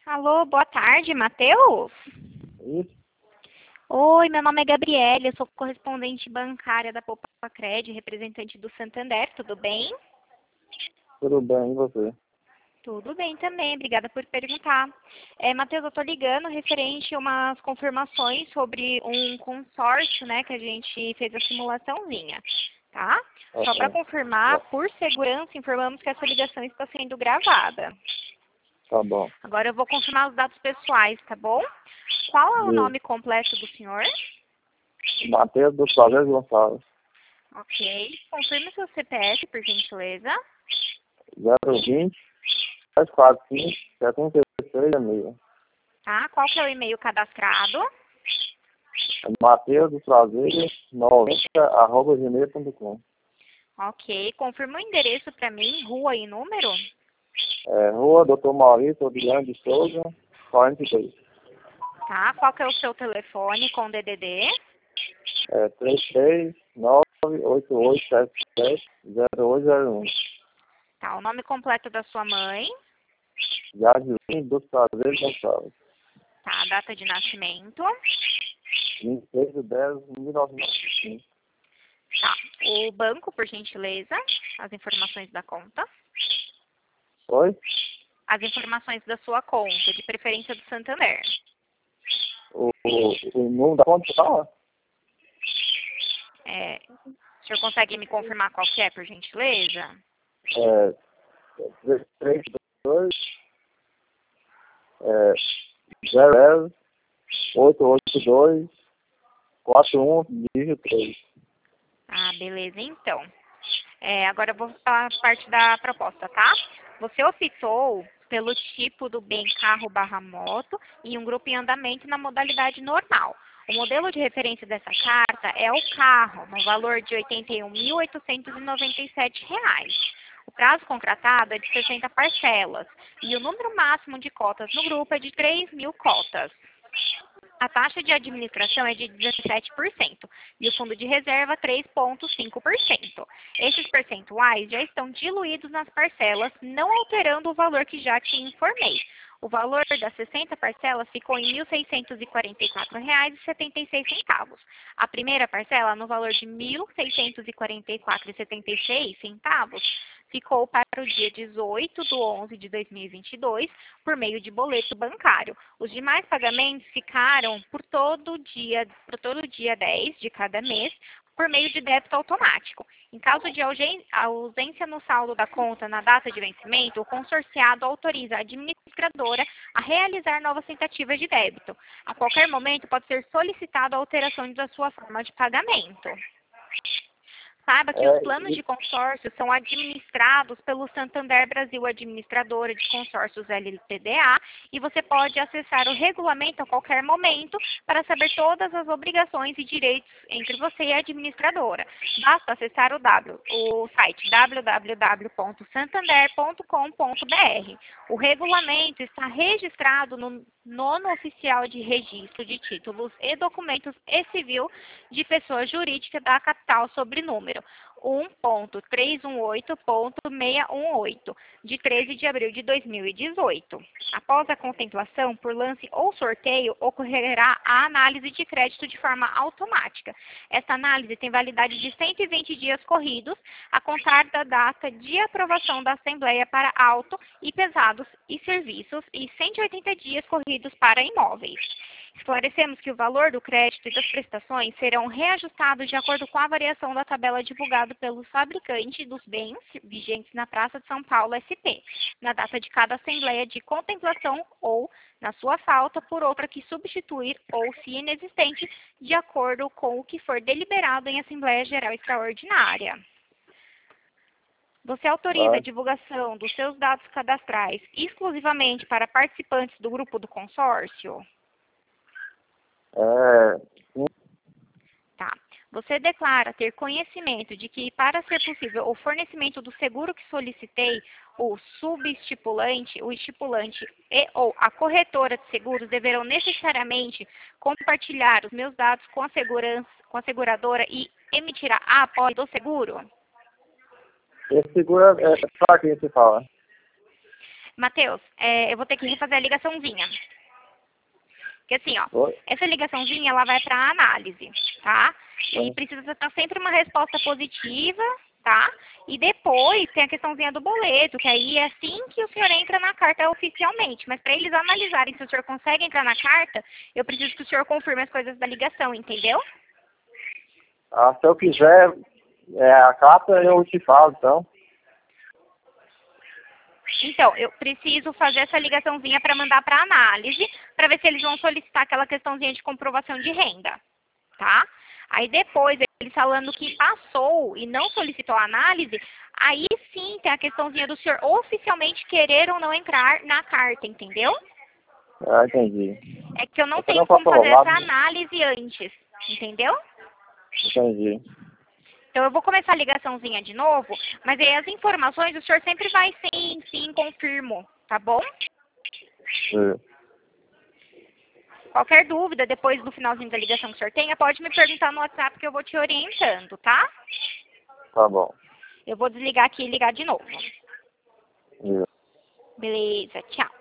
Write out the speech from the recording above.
Alô, boa tarde, Matheus? Isso, Oi, meu nome é Gabriela, eu sou correspondente bancária da Poupa Cred, representante do Santander, tudo bem? tudo bem, e você? Tudo bem também, obrigada por perguntar. Matheus, eu estou ligando referente a umas confirmações sobre um consórcio, né, que a gente fez a simulaçãozinha, tá? Só para Ok, confirmar, por segurança, informamos que essa ligação está sendo gravada. tá bom. Agora eu vou confirmar os dados pessoais, tá bom? Qual é o Diz, nome completo do senhor? Matheus do Flávio Gonçalves, Ok. Confirme seu CPF, por gentileza. 020 745 76 Tá? Qual que é o e-mail cadastrado? Matheus do Flávio 90@gmail.com. Ok. Confirma o endereço para mim, rua e número. Rua Doutor Maurício Odilhão de Souza, 42. Tá? Qual que é o seu telefone com DDD? 33988770801. Tá? O nome completo da sua mãe. Jardim do Flávio Gonçalves, Tá? A data de nascimento. 26/10/1995. Tá? O banco, por gentileza. As informações da conta. Oi? As informações da sua conta, de preferência do Santander. O número da conta fala? O senhor consegue me confirmar qual que é, por gentileza? 332 00 882 41 dígito 3. Ah, beleza, então. Agora eu vou falar a parte da proposta, tá? Você optou pelo tipo do bem carro/moto em um grupo em andamento na modalidade normal. O modelo de referência dessa carta é o carro, no valor de R$ 81.897. O prazo contratado é de 60 parcelas e o número máximo de cotas no grupo é de 3.000 cotas. A taxa de administração é de 17% e o fundo de reserva 3,5%. Esses percentuais já estão diluídos nas parcelas, não alterando o valor que já te informei. O valor das 60 parcelas ficou em R$ 1.644,76. A primeira parcela, no valor de R$ 1.644,76, ficou para o dia 18/11/2022 por meio de boleto bancário. Os demais pagamentos ficaram por todo dia 10 de cada mês por meio de débito automático. Em caso de ausência no saldo da conta na data de vencimento, o consorciado autoriza a administradora a realizar novas tentativas de débito. A qualquer momento pode ser solicitada a alteração da sua forma de pagamento. Saiba que os planos de consórcio são administrados pelo Santander Brasil Administradora de Consórcios LTDA e você pode acessar o regulamento a qualquer momento para saber todas as obrigações e direitos entre você e a administradora. Basta acessar o site www.santander.com.br. O regulamento está registrado no Nono Oficial de Registro de Títulos e Documentos e Civil de Pessoa Jurídica da Capital sobre número 1.318.618, de 13 de abril de 2018. Após a contemplação por lance ou sorteio, ocorrerá a análise de crédito de forma automática. Esta análise tem validade de 120 dias corridos, a contar da data de aprovação da Assembleia para auto e pesados e serviços e 180 dias corridos para imóveis. Esclarecemos que o valor do crédito e das prestações serão reajustados de acordo com a variação da tabela divulgada pelo fabricante dos bens vigentes na Praça de São Paulo SP, na data de cada assembleia de contemplação ou, na sua falta, por outra que substituir ou, se inexistente, de acordo com o que for deliberado em Assembleia Geral Extraordinária. Você autoriza a divulgação dos seus dados cadastrais exclusivamente para participantes do grupo do consórcio? Tá. Você declara ter conhecimento de que, para ser possível o fornecimento do seguro que solicitei, o subestipulante, o estipulante e ou a corretora de seguros deverão necessariamente compartilhar os meus dados com a seguradora e emitirá a apólice do seguro? Esse seguro é para quem se fala? Matheus, eu vou ter que refazer a ligaçãozinha. Porque assim, ó, Oi? essa ligaçãozinha, ela vai para análise, tá? E precisa ter sempre uma resposta positiva, tá? E depois tem a questãozinha do boleto, que aí é assim que o senhor entra na carta oficialmente. Mas para eles analisarem se o senhor consegue entrar na carta, eu preciso que o senhor confirme as coisas da ligação, entendeu? Ah, se eu quiser a carta, eu te falo, então. Então, eu preciso fazer essa ligaçãozinha para mandar para análise, para ver se eles vão solicitar aquela questãozinha de comprovação de renda, tá? Aí depois, eles falando que passou e não solicitou a análise, aí sim tem a questãozinha do senhor oficialmente querer ou não entrar na carta, entendeu? Ah, entendi. É que eu não Então tenho não foi como fazer essa aprovado. análise antes, entendeu? Entendi. Então eu vou começar a ligaçãozinha de novo, mas aí as informações o senhor sempre vai sim, confirmo, tá bom? Sim. Qualquer dúvida, depois do finalzinho da ligação que o senhor tenha, pode me perguntar no WhatsApp que eu vou te orientando, tá? Tá bom. Eu vou desligar aqui e ligar de novo. Sim. Beleza, tchau.